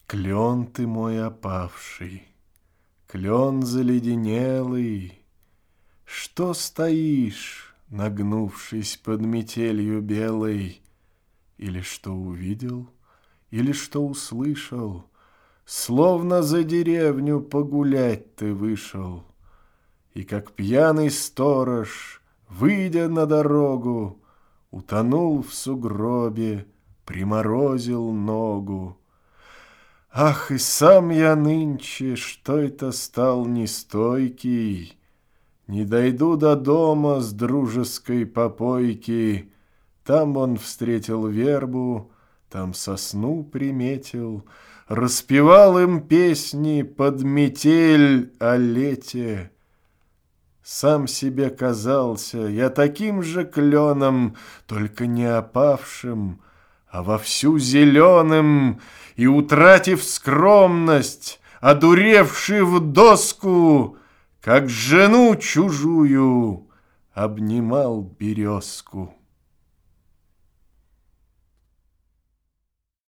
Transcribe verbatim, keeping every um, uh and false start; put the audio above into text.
Клен ты мой опавший, клен заледенелый, Что стоишь, нагнувшись под метелью белой? Или что увидел, или что услышал? Словно за деревню погулять ты вышел, И как пьяный сторож, выйдя на дорогу, Утонул в сугробе, приморозил ногу. Ах, и сам я нынче, что это стал нестойкий, Не дойду до дома с дружеской попойки. Там он встретил вербу, там сосну приметил, Распевал им песни под метель о лете. Сам себе казался я таким же кленом, Только не опавшим, а вовсю зеленым, И, утратив скромность, одуревший в доску, Как жену чужую обнимал березку.